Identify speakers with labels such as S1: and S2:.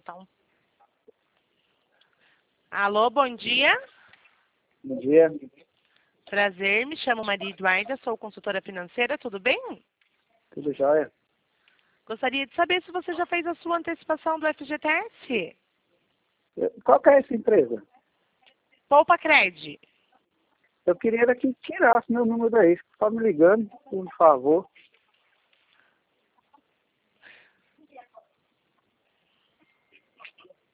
S1: botar um... Alô, bom dia.
S2: Bom dia.
S1: Prazer, me chamo Maria Eduarda, sou consultora financeira, tudo bem?
S2: Tudo jóia?
S1: Gostaria de saber se você já fez a sua antecipação do FGTS.
S2: Qual que é essa empresa?
S1: Poupa Cred.
S2: Eu queria que tirasse meu número daí. Só me ligando, por favor.